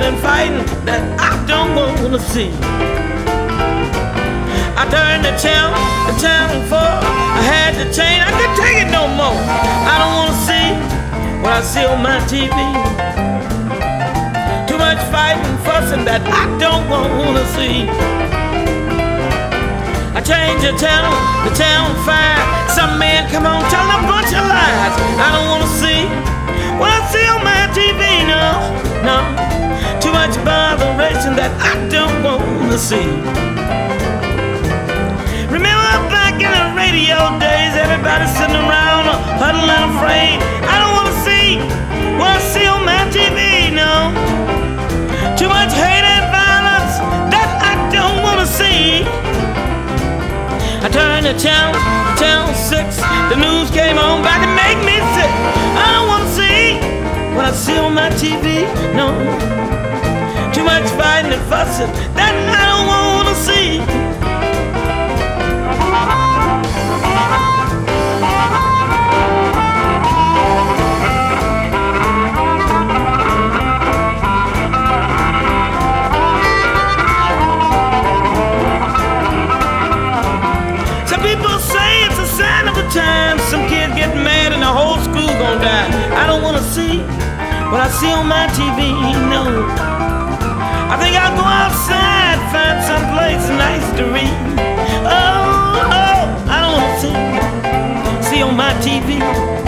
and fighting that I don't wanna see. I turned the channel 4. I had to change, I couldn't take it no more. I don't wanna see what I see on my TV. Too much fighting, fussing that I don't wanna see. I changed the channel 5. Some man come on telling a bunch of lies. I don't wanna see what I see on my TV, no. Too much botheration that I don't wanna see. Remember back in the radio days, everybody sitting around huddling and afraid. I don't wanna see what I see on my TV, no. Too much hate and violence that I don't wanna see. I turned the channel 6. The news came on back and made me sick. I don't wanna see what I see on my TV, no. Too much fighting and fussing that I don't wanna see. People say it's a sign of the times. Some kids get mad and the whole school gon' die. I don't wanna see what I see on my TV, no. I think I'll go outside, find some place nice to read. Oh, I don't wanna see on my TV.